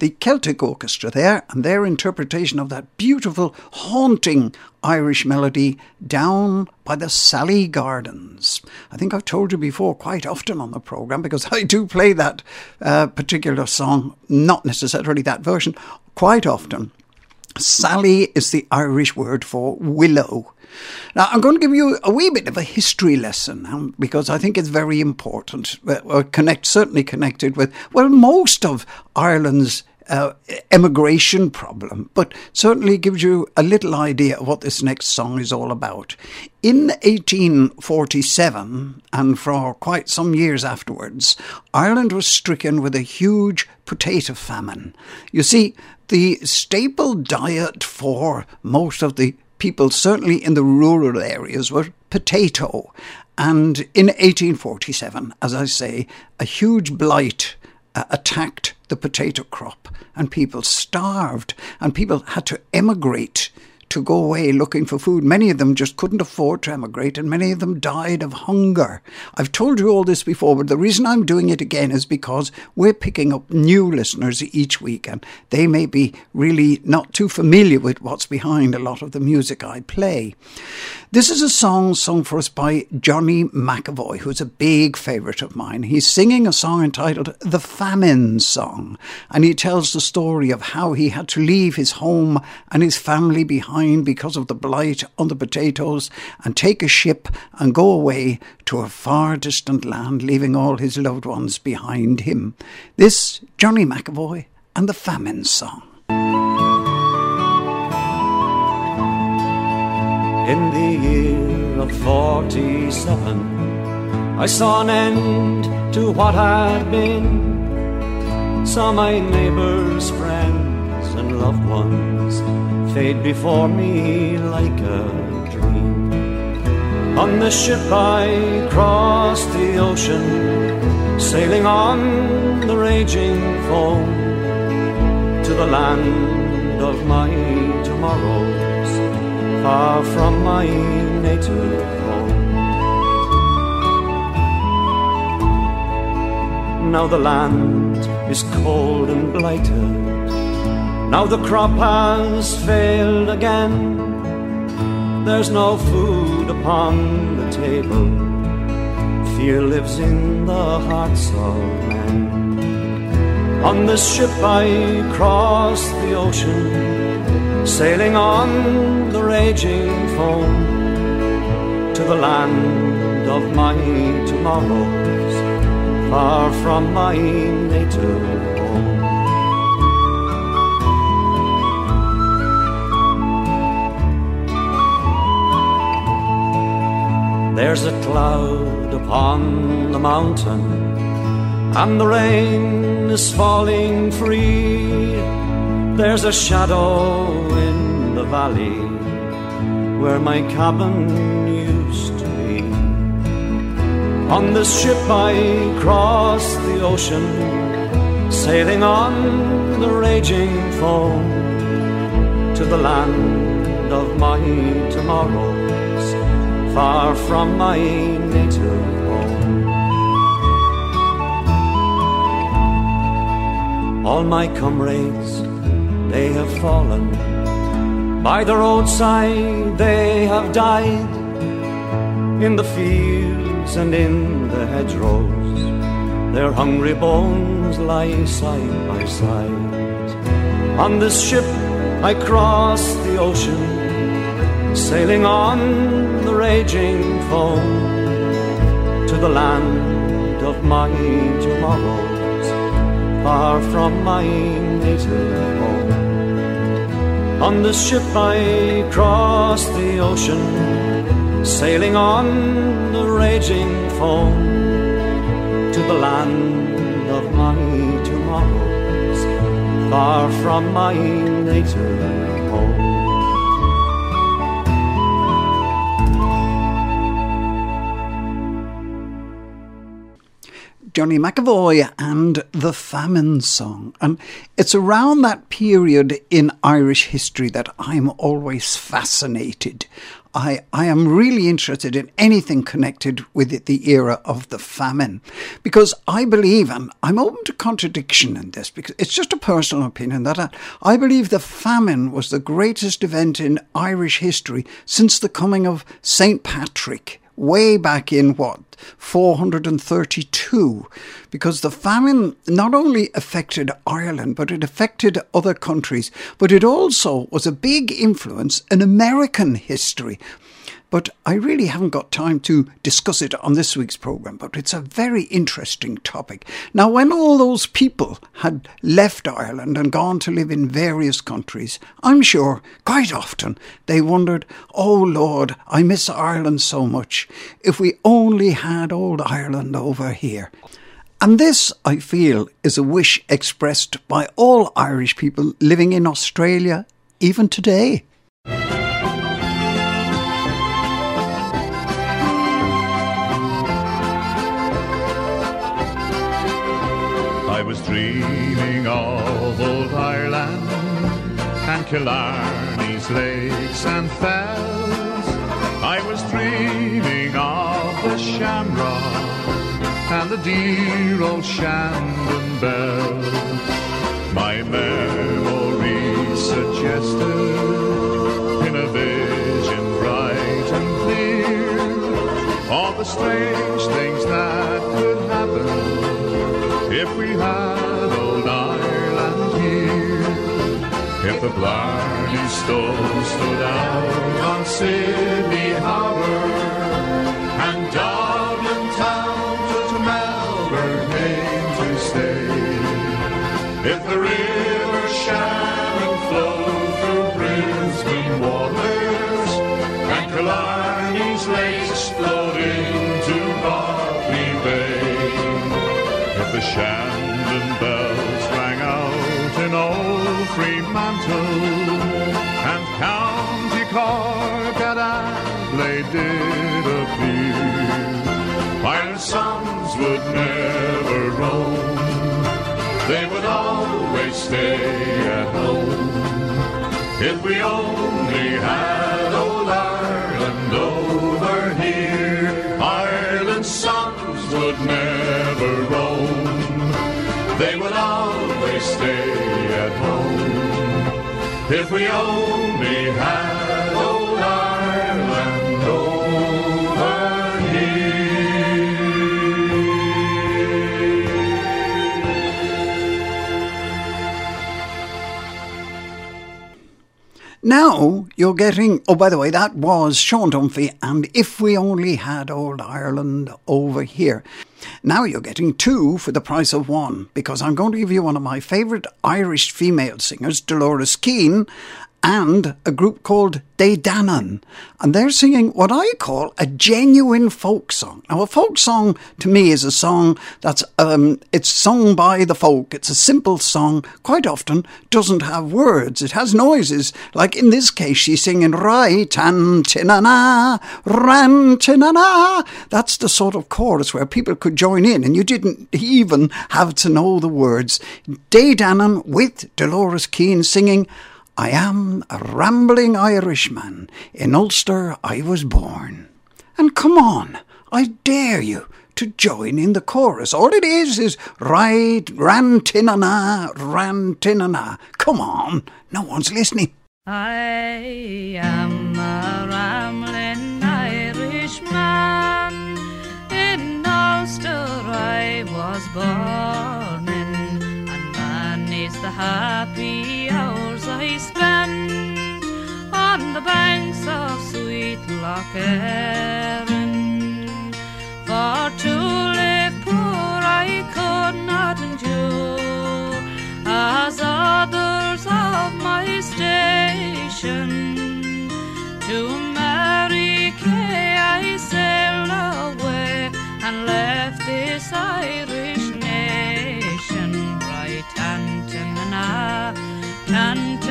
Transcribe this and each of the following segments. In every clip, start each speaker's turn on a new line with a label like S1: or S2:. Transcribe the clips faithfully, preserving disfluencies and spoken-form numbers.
S1: the Celtic Orchestra there, and their interpretation of that beautiful, haunting Irish melody, Down by the Sally Gardens. I think I've told you before quite often on the programme, because I do play that uh, particular song, not necessarily that version, quite often. Sally is the Irish word for willow. Now, I'm going to give you a wee bit of a history lesson um, because I think it's very important, or connect, certainly connected with, well, most of Ireland's uh, emigration problem, but certainly gives you a little idea of what this next song is all about. In eighteen forty-seven, and for quite some years afterwards, Ireland was stricken with a huge potato famine. You see, the staple diet for most of the people, certainly in the rural areas, were potato. And in eighteen forty-seven, as I say, a huge blight uh, attacked the potato crop, and people starved, and people had to emigrate to go away looking for food. Many of them just couldn't afford to emigrate, and many of them died of hunger. I've told you all this before, but the reason I'm doing it again is because we're picking up new listeners each week, and they may be really not too familiar with what's behind a lot of the music I play. This is a song sung for us by Johnny McAvoy, who's a big favourite of mine. He's singing a song entitled The Famine Song, and he tells the story of how he had to leave his home and his family behind because of the blight on the potatoes, and take a ship and go away to a far distant land, leaving all his loved ones behind him. This, Johnny McAvoy and The Famine Song.
S2: In the year of forty-seven, I saw an end to what had been. Saw my neighbours, friends and loved ones fade before me like a dream. On the ship I crossed the ocean, sailing on the raging foam, to the land of my tomorrows, far from my native home. Now the land is cold and blighted, now the crop has failed again. There's no food upon the table, fear lives in the hearts of men. On this ship I crossed the ocean, sailing on the raging foam, to the land of my tomorrows, far from my native home. There's a cloud upon the mountain, and the rain is falling free. There's a shadow in the valley where my cabin used to be. On this ship I crossed the ocean, sailing on the raging foam, to the land of my tomorrows, far from my native home. All my comrades, they have fallen, by the roadside they have died, in the fields and in the hedgerows, their hungry bones lie side by side. On this ship I crossed the ocean, sailing on the raging foam, to the land of my tomorrows, far from my native home. On this ship I crossed the ocean, sailing on the raging foam, to the land of my tomorrows, far from my native home.
S1: Johnny McAvoy and The Famine Song. And it's around that period in Irish history that I'm always fascinated. I, I am really interested in anything connected with it, the era of the famine, because I believe, and I'm open to contradiction in this, because it's just a personal opinion, that I, I believe the famine was the greatest event in Irish history since the coming of Saint Patrick, way back in, what, four hundred thirty-two, because the famine not only affected Ireland, but it affected other countries, but it also was a big influence in American history. But I really haven't got time to discuss it on this week's programme, but it's a very interesting topic. Now, when all those people had left Ireland and gone to live in various countries, I'm sure quite often they wondered, oh Lord, I miss Ireland so much. If we only had old Ireland over here. And this, I feel, is a wish expressed by all Irish people living in Australia, even today.
S3: I was dreaming of old Ireland and Killarney's lakes and fells. I was dreaming of the Shamrock and the dear old Shandon bells. My memory suggested in a vision bright and clear all the strange things that could happen if we had old Ireland here. If the Blarney Stone stood out on Sydney Harbour and Dublin town to Melbourne came to stay, if the river Shannon flowed through Brisbane waters and Killarney's lakes flowed into Botany Bay, if the Shandon bells rang out in old Fremantle and County Cork at Adelaide did appear, Ireland's sons would never roam, they would always stay at home. If we only had old Ireland over here, Ireland's sons would never roam, they would always stay at home. If we only had old Ireland over here.
S1: Now you're getting, oh, by the way, that was Sean Dunphy and If We Only Had Old Ireland Over Here. Now you're getting two for the price of one, because I'm going to give you one of my favourite Irish female singers, Dolores Keane, and a group called Deidanan, and they're singing what I call a genuine folk song. Now, a folk song to me is a song that's um, it's sung by the folk. It's a simple song. Quite often doesn't have words. It has noises. Like in this case, she's singing right and tinana, ran tinana. That's the sort of chorus where people could join in, and you didn't even have to know the words. Deidanan with Dolores Keane singing, I am a rambling Irishman, in Ulster I was born. And come on, I dare you to join in the chorus. All it is is right, ran-tinana, ran-tinana. Come on, no one's listening.
S4: I am a rambling Irishman, in Ulster I was born in, and many's the happy hours I spend on the banks of sweet Lough Erin. For to live poor I could not endure, as others of my station. To Mary Kay I sailed away and left this Irish nation. Right Antanana,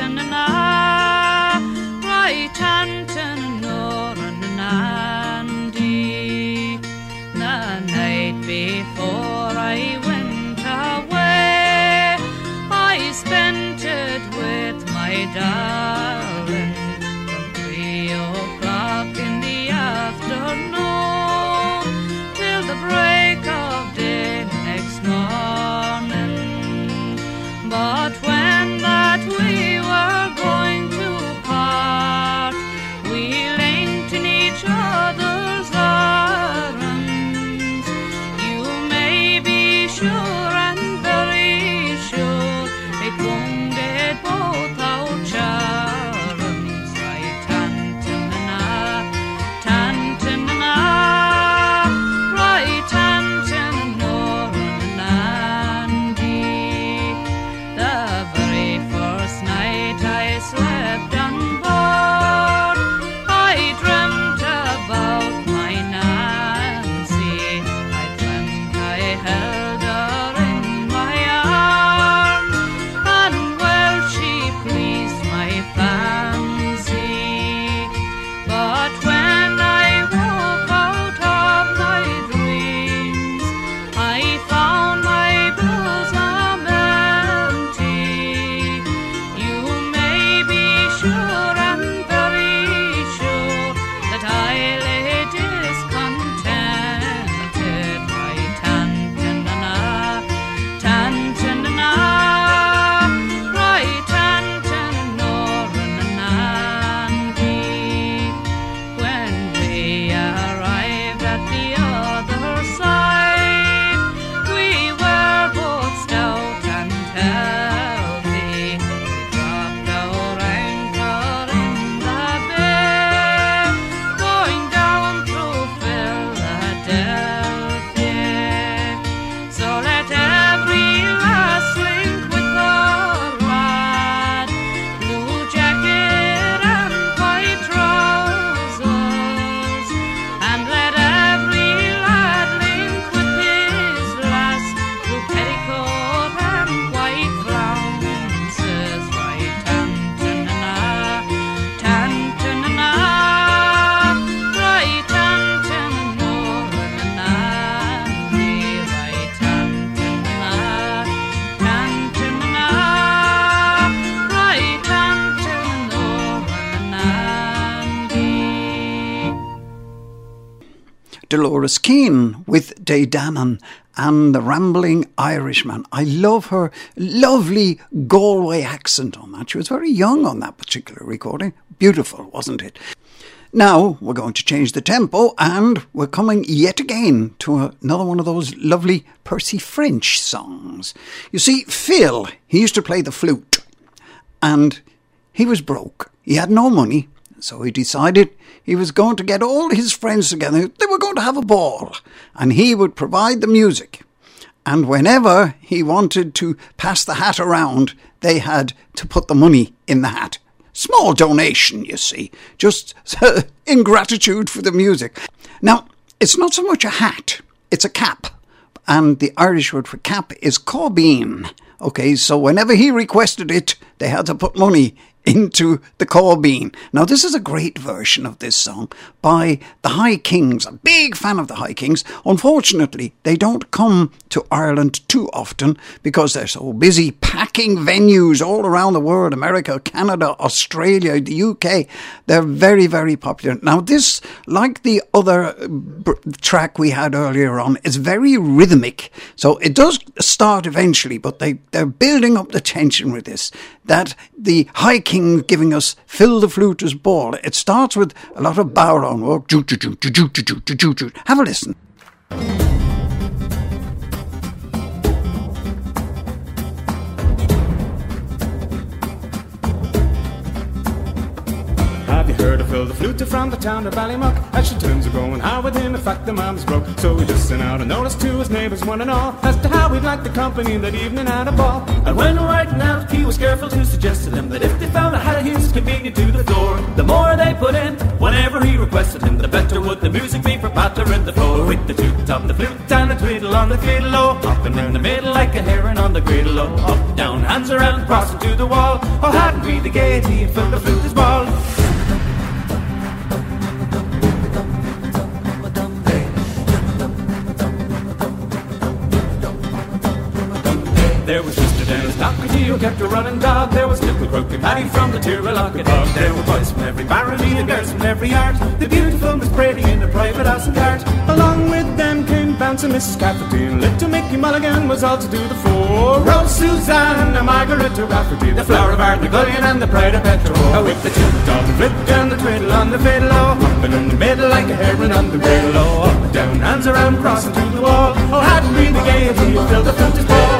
S4: Tantanana, right Antanana, and
S1: Dolores Keane with Deidanan and the Rambling Irishman. I love her lovely Galway accent on that. She was very young on that particular recording. Beautiful, wasn't it? Now we're going to change the tempo and we're coming yet again to another one of those lovely Percy French songs. You see, Phil, he used to play the flute and he was broke. He had no money, so he decided he was going to get all his friends together. They were going to have a ball and he would provide the music. And whenever he wanted to pass the hat around, they had to put the money in the hat. Small donation, you see, just in gratitude for the music. Now, it's not so much a hat, it's a cap. And the Irish word for cap is caubeen. Okay, so whenever he requested it, they had to put money into the caubeen. Now, this is a great version of this song by the High Kings. A big fan of the High Kings. Unfortunately, they don't come to Ireland too often because they're so busy packing venues all around the world. America, Canada, Australia, the U K. They're very, very popular. Now, this, like the other b- track we had earlier on, is very rhythmic. So it does start eventually, but they, they're building up the tension with this. That the High King giving us Fill the Fluter's Ball. It starts with a lot of bowron work. Have a listen.
S5: Have you heard of Phil the Fluter from the town of Ballymuck? As she tunes are going hard with him, in fact the man was broke. So we listen out and notice to his neighbours one and all as to how he'd like the company that evening at a ball.
S6: And when writing out, he was careful to suggest to them that if they found a hat of his convenient to the floor, the more they put in, whenever he requested him, the better would the music be for pattering the floor. With the toot on the flute and the twiddle on the fiddle, oh, hopping in the middle like a heron on the griddle, oh, up, down, hands around, crossing to the wall. Oh, hadn't we the gaiety and Phil the Fluter's Ball? There was Mister Dennis Doherty who kept a running dog. There was little Croaky Paddy from the Tiralocket Dog. There were boys from every barony and girls from every yard. The beautiful Miss Brady in a private house and cart. Along with them came bouncing Missus Cafferty, and little Mickey Mulligan was all to do the four. Rose Susan and Margaret Rafferty, the flower of Art Gullion and the pride of Petro. Oh, with the toot on the flip and the twiddle on the fiddle, oh, hopping in the middle like a heron on the griddle, oh, up and down, hands around, crossing to the wall. Oh, hadn't we the gaiety of Phil the Fluter's Ball?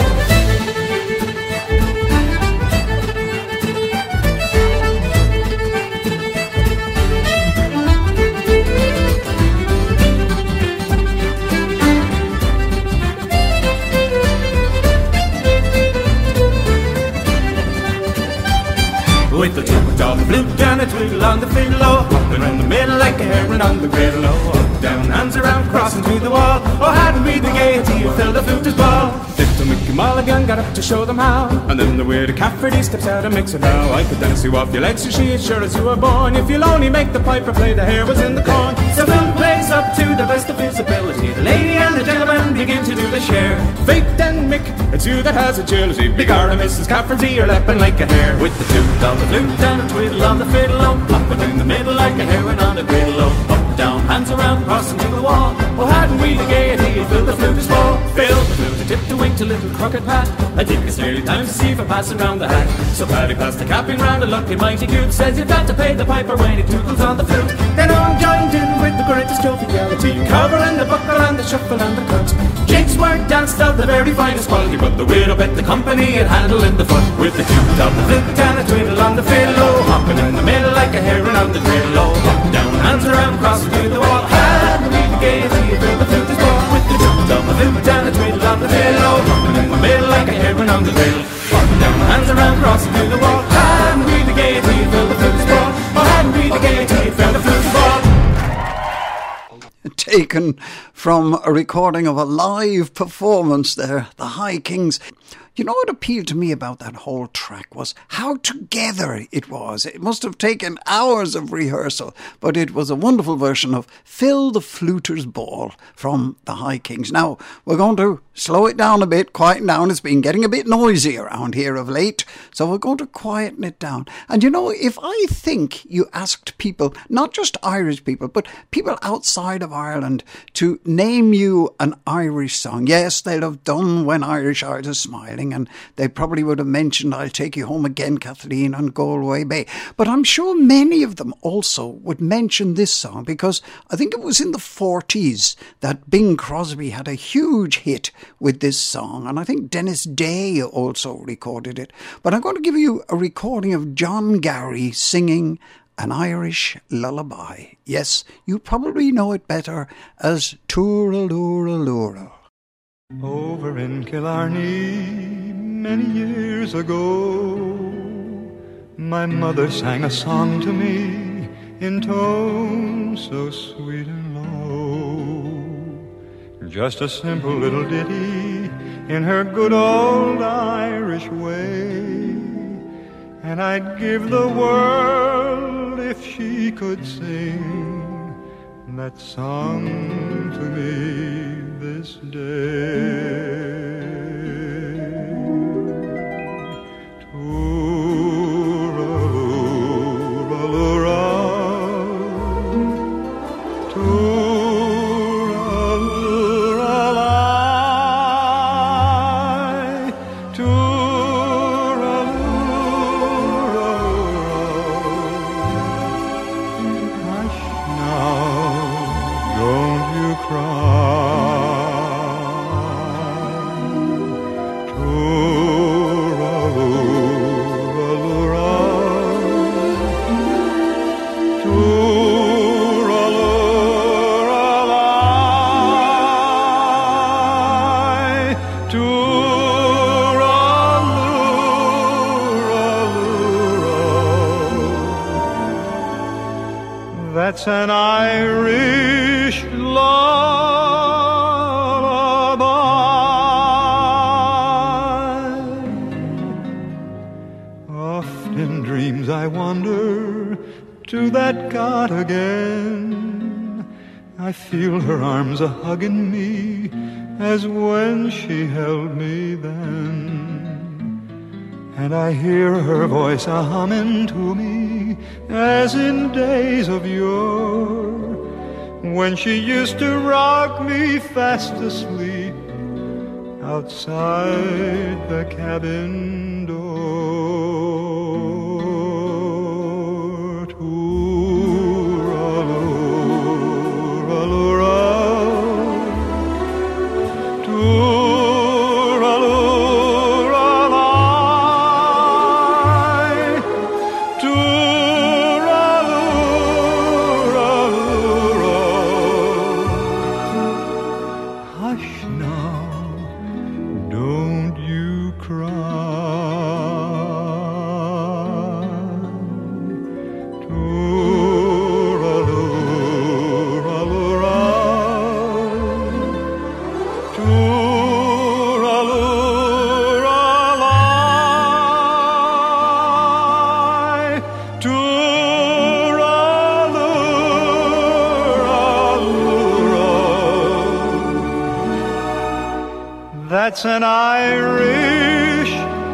S6: With the toot on the flute and a twiddle on the fiddle, oh, hopping in the middle like a heron on the griddle, oh, up, down, hands around, crossing to the wall. Oh, hadn't we the gaiety of Phil the Fluter's Ball? Little Mickey Mulligan got up to show them how, and then the weird Cafferty steps out and makes it now. I could dance you off your legs, so she as sure as you were born. If you'll only make the piper play, the hair was in the corn. So Phil plays up to the best of his ability. The lady and the gentleman begin to do the share. Fate and Mick, it's you that has agility. Begorra, Missus Cafferty, you're leaping like a hare. With the toot on the flute and a twiddle on the fiddle, oh, hopping in the middle like a heron on a griddle, oh, up, down, hands around, crossing to the wall. Oh, hadn't we the gaiety of Phil the Fluter's Ball? Phil the Fluter tipped a wink to little crooked Pat. I think it's nearly time to see for passing round the hat. So Paddy passed the capping round and looking mighty good. Says you've got to pay the piper when he tootles on the flute. Then all joined in with the greatest joviality, covering the buckle and the shuffle and the cut. Jigs were danced of the very finest quality, but the widow bet the company had handle in the foot. With the toot on the flute and a twiddle on the fiddle, oh, hopping in the middle like a heron on the griddle, oh, up, down, hands around, crossing to the wall. Hadn't we the gaiety of Phil the Fluter's Ball? With the toot on the flute and a twiddle on the fiddle, oh, hopping in the middle like a heron on the griddle, up, down, hands around, crossing to the wall. Hadn't we the gaiety of Phil the Fluter's Ball? Oh, hadn't we the gaiety of Phil the Fluter's Ball?
S1: Taken from a recording of a live performance there, the High Kings. You know what appealed to me about that whole track was how together it was. It must have taken hours of rehearsal, but it was a wonderful version of Fill the Fluter's Ball from the High Kings. Now, we're going to slow it down a bit, quieten down. It's been getting a bit noisy around here of late, so we're going to quieten it down. And you know, if I think you asked people, not just Irish people, but people outside of Ireland, to name you an Irish song, yes, they'll have done When Irish Eyes Are Smiling, and they probably would have mentioned I'll Take You Home Again, Kathleen, and Galway Bay. But I'm sure many of them also would mention this song, because I think it was in the forties that Bing Crosby had a huge hit with this song, and I think Dennis Day also recorded it. But I'm going to give you a recording of John Gary singing An Irish Lullaby. Yes, you probably know it better as Tooralooraloora.
S7: Over in Killarney, many years ago, my mother sang a song to me in tones so sweet and low. Just a simple little ditty in her good old Irish way, and I'd give the world if she could sing that song to me this day. Tooralooraloora, tooralooralai, tooralooraloora. Hush now, don't you cry. That's an Irish lullaby. Oft in dreams I wander to that cot again. I feel her arms a-hugging me as when she held me then. And I hear her voice a-humming to me as in days of yore, when she used to rock me fast asleep outside the cabin door. Tooralooraloora, tooralooralai, tooralooraloora. Hush now, don't you cry. Tooralooraloora, tooralooralai, tooralooraloora. That's an Irish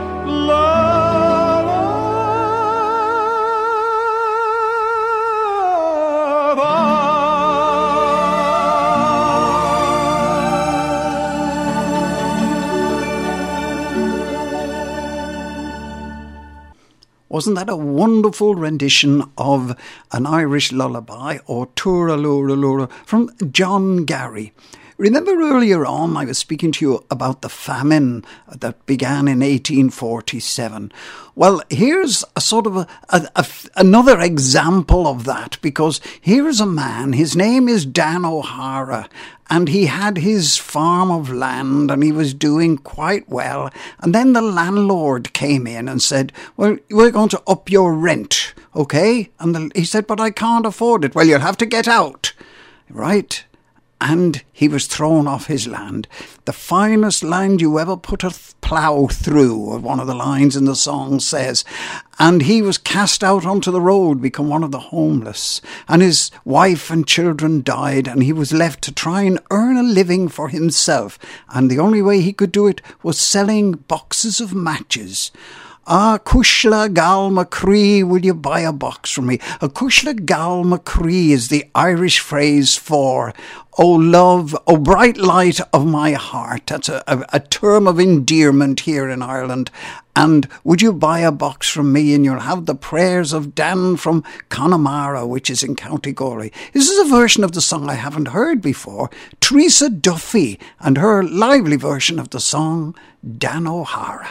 S1: Wasn't that a wonderful rendition of An Irish Lullaby, or Tooralooraloora, from John Gary? Remember earlier on I was speaking to you about the famine that began in eighteen forty-seven. Well, here's a sort of a, a, a, another example of that, because here's a man, his name is Dan O'Hara, and he had his farm of land and he was doing quite well. And then the landlord came in and said, well, we're going to up your rent, okay? And the, he said, but I can't afford it. Well, you'll have to get out, right? and he was thrown off his land. The finest land you ever put a th- plough through, one of the lines in the song says. And he was cast out onto the road, become one of the homeless. And his wife and children died, and he was left to try and earn a living for himself. And the only way he could do it was selling boxes of matches. Ah, Cushla Gal Macree, will you buy a box from me? A Cushla Gal Macree is the Irish phrase for, oh love, oh bright light of my heart. That's a, a, a term of endearment here in Ireland. And would you buy a box from me, and you'll have the prayers of Dan from Connemara, which is in County Galway. This is a version of the song I haven't heard before. Teresa Duffy and her lively version of the song, Dan O'Hara.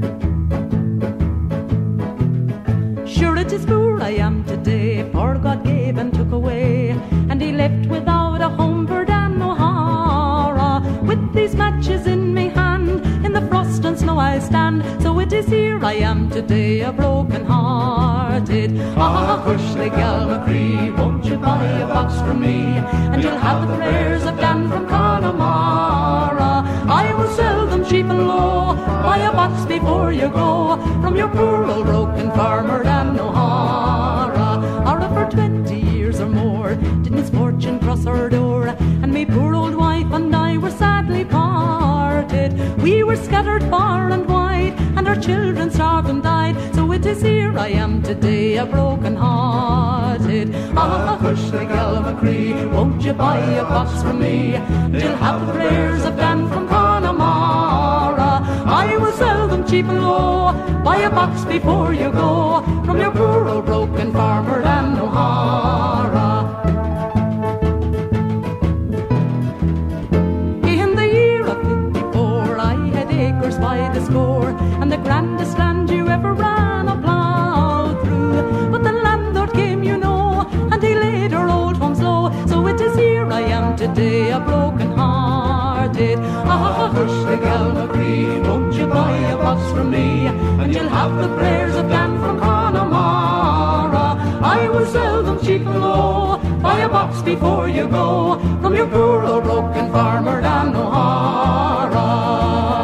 S8: Sure it is poor I am today, for God gave and took away, and he left without a home for Dan O'Hara. With these matches in me hand, in the frost and snow I stand, so it is here I am today, a broken hearted. Ah, hush the gal Macree, won't you buy a box from me, and you'll have the prayers of Dan from Connemara. I will sell them cheap and low, buy a box before you go, from your poor old broken farmer Dan O'Hara. Or for twenty years or more did misfortune cross our door, and me poor old wife and I were sadly parted. We were scattered far and wide, and our children starved and died, so it is here I am today, a broken hearted. Ah, hush the gal Macree, won't you buy a box from me, and you'll have the prayers of Dan from Connemara. I will sell them cheap and low, buy a box before you go, from your poor old broken farmer Dan O'Hara. In the year of fifty-four I had acres by the score, and the grandest land you ever ran a plough through. But the landlord came, you know, and he laid our old homes low, so it is here I am today, a broken hearted. Ah, hush the gal Macree, won't you buy a box from me, and you'll have the prayers of Dan from Connemara. I will sell them cheap and low, buy a box before you go, from your poor old broken farmer Dan O'Hara.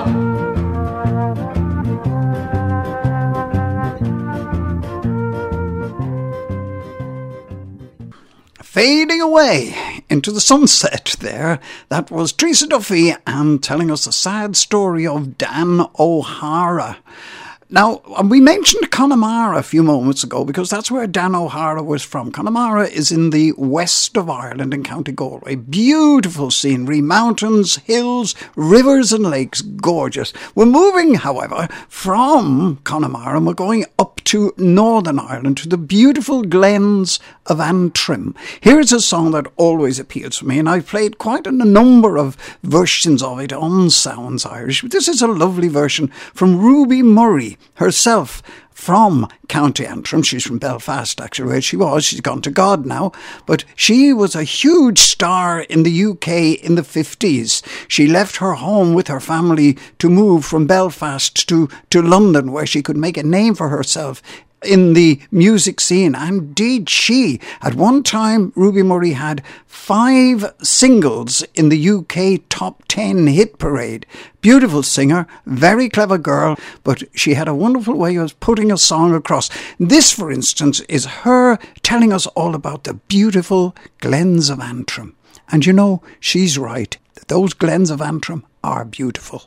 S1: Fading away into the sunset there, that was Teresa Duffy and telling us the sad story of Dan O'Hara. Now, we mentioned Connemara a few moments ago because that's where Dan O'Hara was from. Connemara is in the west of Ireland in County Galway. Beautiful scenery, mountains, hills, rivers and lakes, gorgeous. We're moving, however, from Connemara and we're going up to Northern Ireland to the beautiful glens of Antrim. Here's a song that always appeals to me, and I've played quite a number of versions of it on Sounds Irish. But this is a lovely version from Ruby Murray herself, from County Antrim. She's from Belfast, actually, where she was. She's gone to God now. But she was a huge star in the U K in the fifties. She left her home with her family to move from Belfast to, to London, where she could make a name for herself in the music scene. And did she? At one time, Ruby Murray had five singles in the U K top ten hit parade. Beautiful singer, very clever girl, but she had a wonderful way of putting a song across. This, for instance, is her telling us all about the beautiful glens of Antrim. And you know, she's right. Those glens of Antrim are beautiful.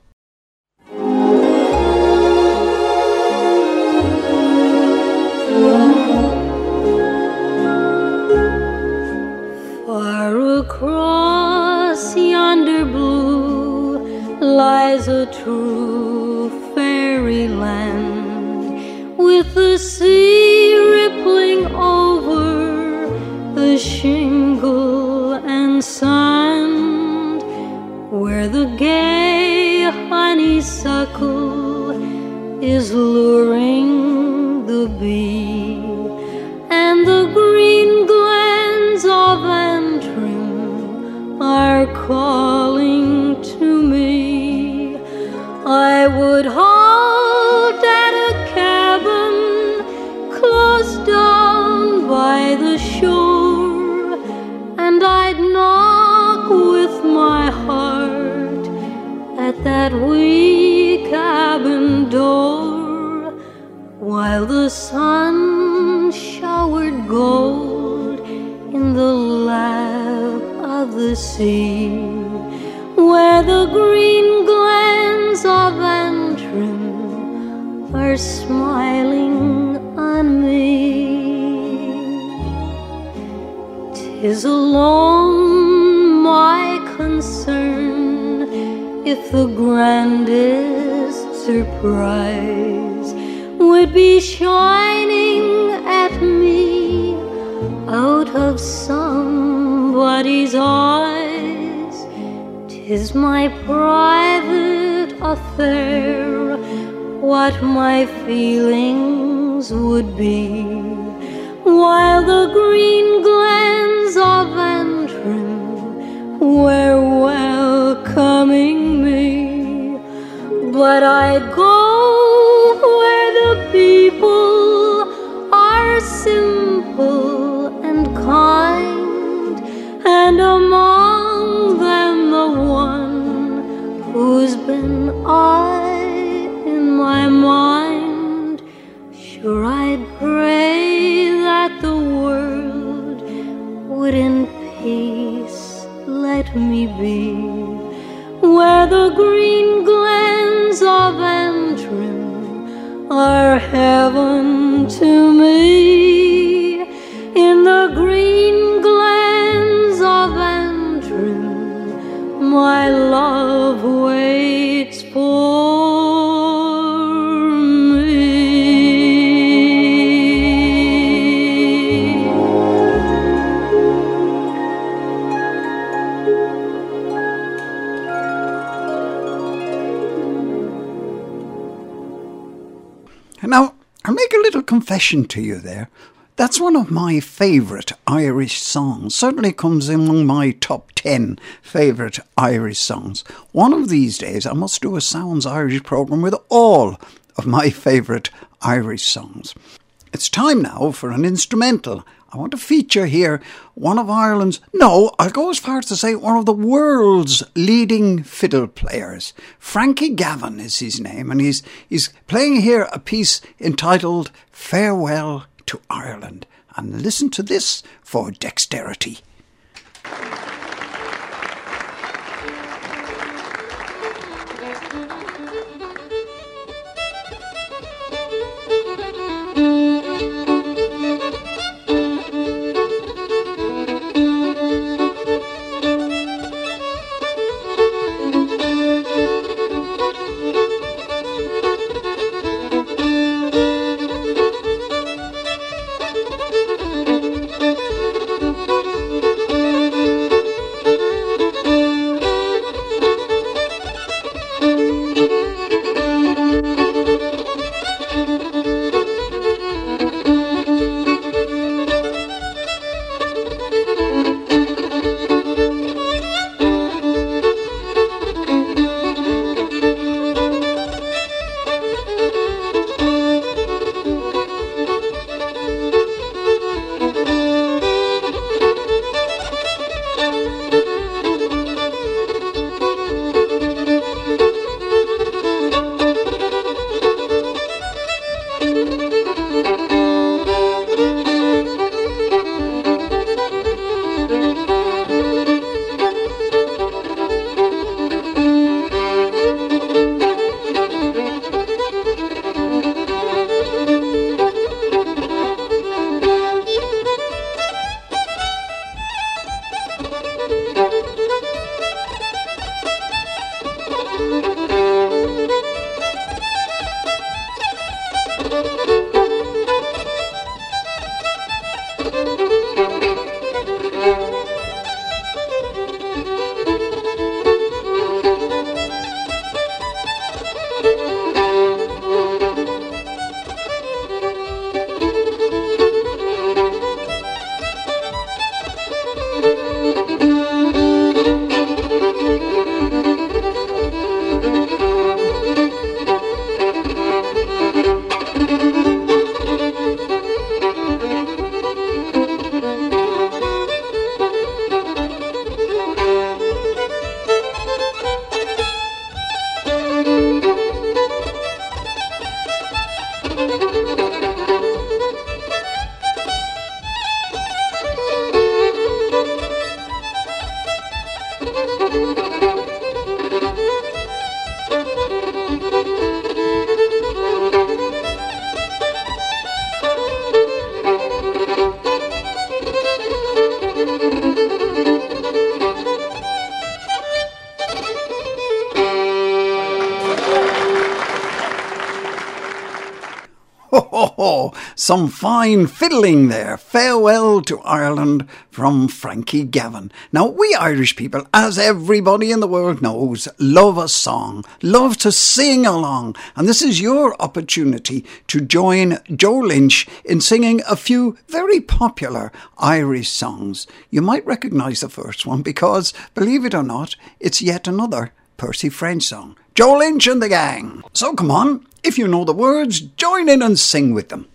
S9: Far across yonder blue lies a true fairyland, with the sea rippling over the shingle and sand, where the gay honeysuckle is luring the bee, and the green glens of Antrim are calling to me. I would halt at a cabin close down by the shore, and I'd knock with the sun showered gold in the lap of the sea, where the green glens of Antrim are smiling on me. 'Tis alone my concern if the grandest surprise would be shining at me out of somebody's eyes. 'Tis my private affair what my feelings would be, while the green glens of Antrim were welcoming me. But I go where the people are simple and kind, and among them the one who's been I in my mind. Sure, I'd pray that the world would in peace let me be where the green glens of Antrim are heaven to me. In the green glens of Antrim my love waits for
S1: Now, I'll make a little confession to you there. That's one of my favourite Irish songs. Certainly comes among my top ten favourite Irish songs. One of these days I must do a Sounds Irish programme with all of my favourite Irish songs. It's time now for an instrumental. I want to feature here one of Ireland's, no, I'll go as far as to say one of the world's leading fiddle players. Frankie Gavin is his name, and he's he's playing here a piece entitled Farewell to Ireland. And listen to this for dexterity.
S9: Thank you.
S1: Some fine fiddling there. Farewell to Ireland from Frankie Gavin. Now, we Irish people, as everybody in the world knows, love a song, love to sing along. And this is your opportunity to join Joe Lynch in singing a few very popular Irish songs. You might recognise the first one because, believe it or not, it's yet another Percy French song. Joe Lynch and the gang. So come on, if you know the words, join in and sing with them.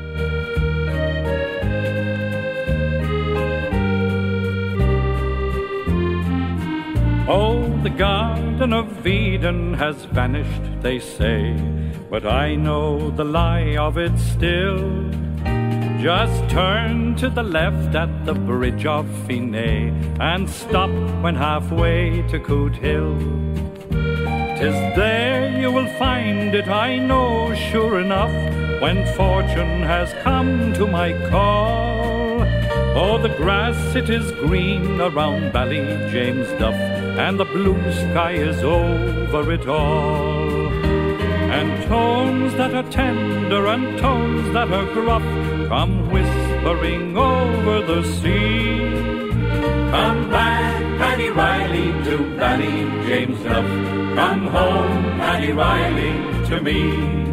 S10: Oh, the Garden of Eden has vanished, they say, but I know the lie of it still. Just turn to the left at the bridge of Finney and stop when halfway to Coot Hill. 'Tis there you will find it, I know, sure enough, when fortune has come to my call. Oh, the grass, it is green around Ballyjamesduff, and the blue sky is over it all. And tones that are tender and tones that are gruff come whispering over the sea. Come back, Paddy Riley, to Ballyjamesduff. Come home, Paddy Riley, to me.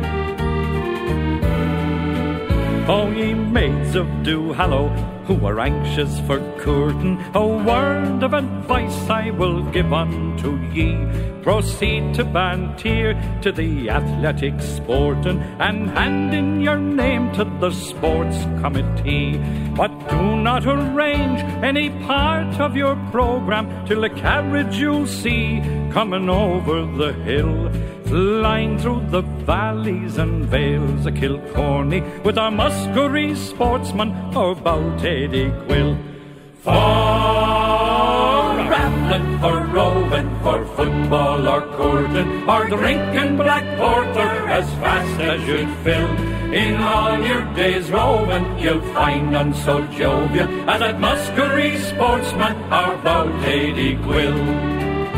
S10: Oh, ye maids of Duhallow, who are anxious for courting, a word of advice I will give unto ye. Proceed to Banteer, to the athletic sporting, and hand in your name to the sports committee. But do not arrange any part of your programme till a carriage you'll see coming over the hill, flying through the valleys and vales of Kilcorny, with our Muskerry sportsman or Baltady Quill. For rattling, for rowing, for football or courting, or drinking black porter as fast as you'd fill. In all your days roving, you'll find none so jovial as that Muskerry sportsman or Baltady Quill.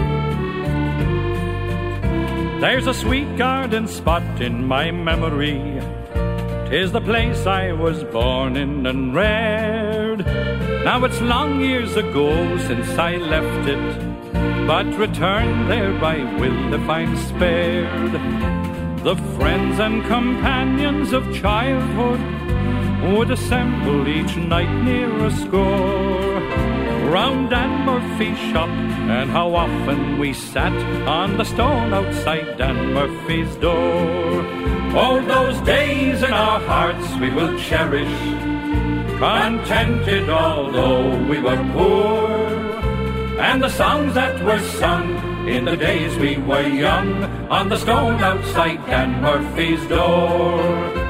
S10: There's a sweet garden spot in my memory, 'tis the place I was born in and reared. Now it's long years ago since I left it, but return there I will if I'm spared. The friends and companions of childhood would assemble each night near a score round Dan Murphy's shop, and how often we sat on the stone outside Dan Murphy's door. All those days in our hearts we will cherish, contented although we were poor, and the songs that were sung in the days we were young on the stone outside Dan Murphy's door.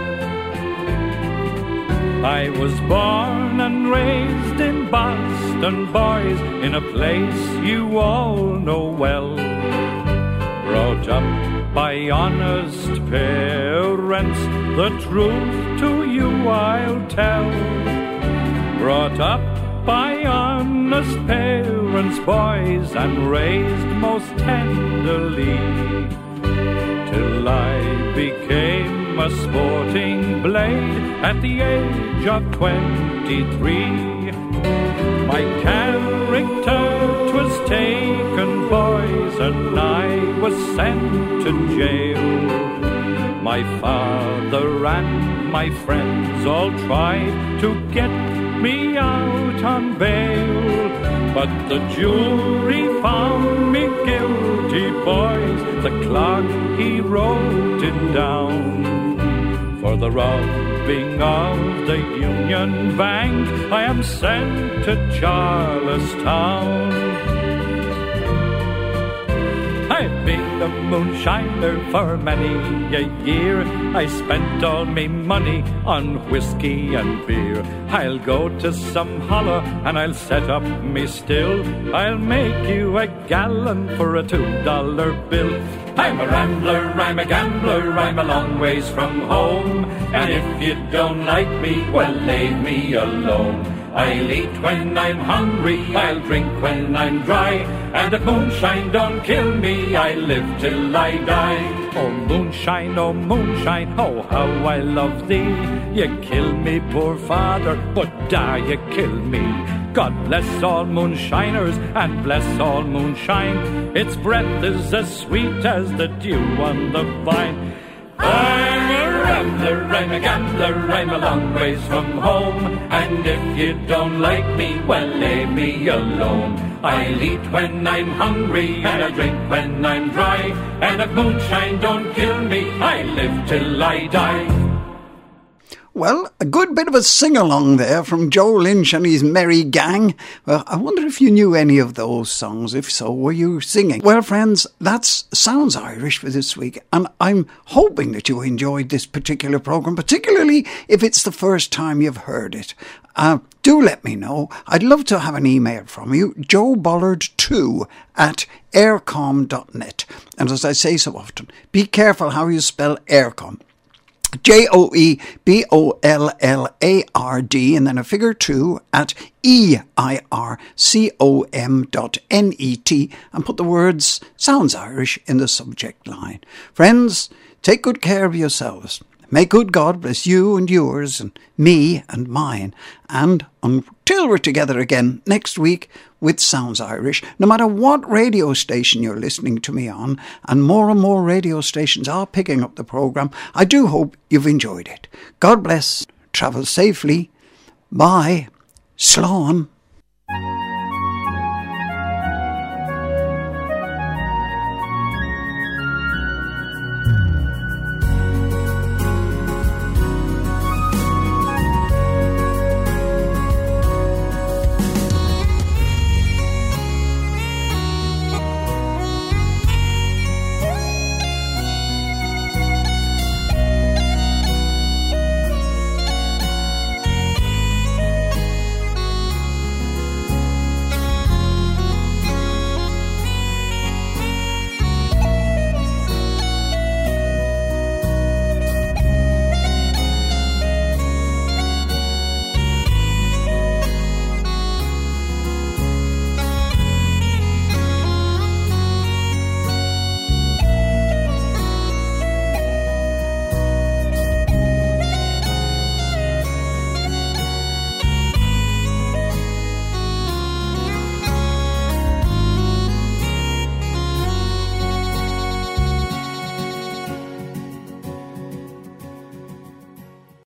S10: I was born and raised in Boston, boys, in a place you all know well. Brought up by honest parents, the truth to you I'll tell. Brought up by honest parents, boys, and raised most tenderly, till I became a sporting blade at the age of twenty-three. My character 'twas taken, boys, and I was sent to jail. My father and my friends all tried to get me out on bail, but the jury found me guilty, boys. The clerk, he wrote it down. For the robbing of the Union Bank, I am sent to Charlestown. I've been a moonshiner for many a year. I spent all me money on whiskey and beer. I'll go to some hollow and I'll set up me still. I'll make you a gallon for a two-dollar bill. I'm a rambler, I'm a gambler, I'm a long ways from home. And if you don't like me, well, leave me alone. I'll eat when I'm hungry, I'll drink when I'm dry. And if moonshine don't kill me, I live till I die. Oh moonshine, oh moonshine, oh how I love thee. You kill me, poor father, but die you kill me. God bless all moonshiners and bless all moonshine. Its breath is as sweet as the dew on the vine. I'm a rambler, I'm a gambler, I'm a long ways from home. And if you don't like me, well, leave me alone. I'll eat when I'm hungry and I drink when I'm dry. And if moonshine don't kill me, I live till I die.
S1: Well, a good bit of a sing-along there from Joe Lynch and his merry gang. Well, I wonder if you knew any of those songs. If so, were you singing? Well, friends, that's Sounds Irish for this week, and I'm hoping that you enjoyed this particular programme, particularly if it's the first time you've heard it. Uh, do let me know. I'd love to have an email from you, joe bollard two at aircom dot net. And as I say so often, be careful how you spell aircom. J O E B O L L A R D and then a figure two at E I R C O M dot N E T and put the words Sounds Irish in the subject line. Friends, take good care of yourselves. May good God bless you and yours and me and mine. And until we're together again next week with Sounds Irish, no matter what radio station you're listening to me on, and more and more radio stations are picking up the programme, I do hope you've enjoyed it. God bless. Travel safely. Bye. Slán.